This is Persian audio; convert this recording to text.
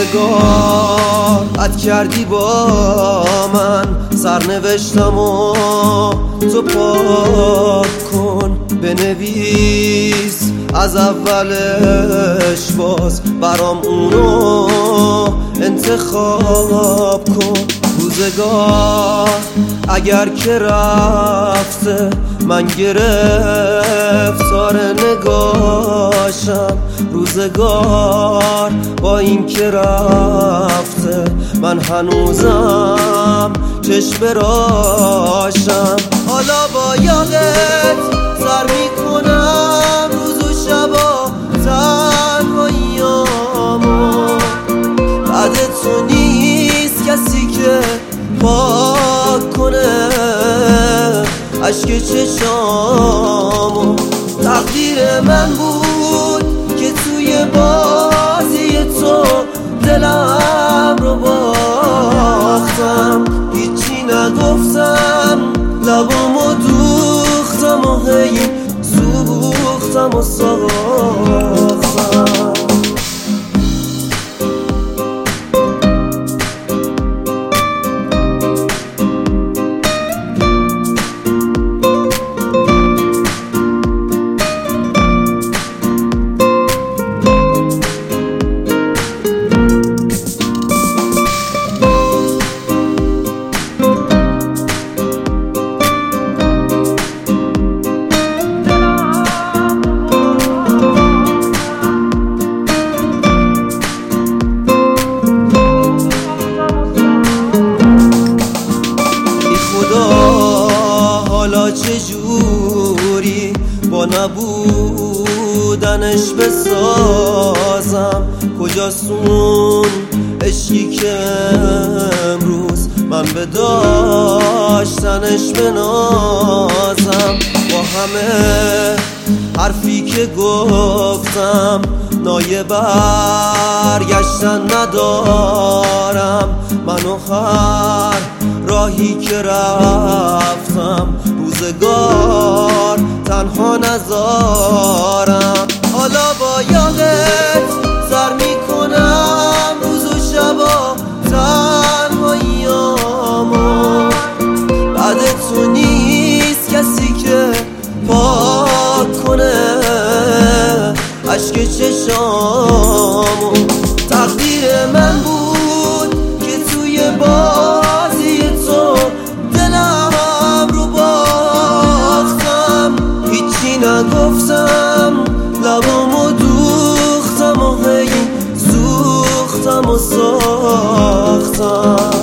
روزگار عد کردی با من، سرنوشتم و تو پاک کن، بنویس از اولش باز برام اونو انتخاب کن. روزگار اگر که رفته من گرفتار نگاشم، روزگار با این که رفته من هنوزم چشم براشم. حالا با یادت سر میکنم روز و شبا تنهاییامو، بعد تو نیست کسی که پاک کنه اشک چشامو. تقدیر من بود که توی بازی تو دلم رو باختم، هیچی نگفتم لبامو دوختم و هی سوختم و ساختم. حالا چجوری با نبودنش بسازم، کجاست اون عشقی که امروز من به داشتنش بنازم. با همه حرفی که گفتم نایه برگشتن ندارم، منو هر راهی که رفتم روزگار تنها نذارم. حالا با یادت سر میکنم روز و شبا تنهاییامو، بعد تو نیست کسی که پاک کنه اشک چشامو. تقدیر من بود که توی بازی تو دلم رو باختم، هیچی نگفتم لبامو دوختم و هی سوختم و ساختم.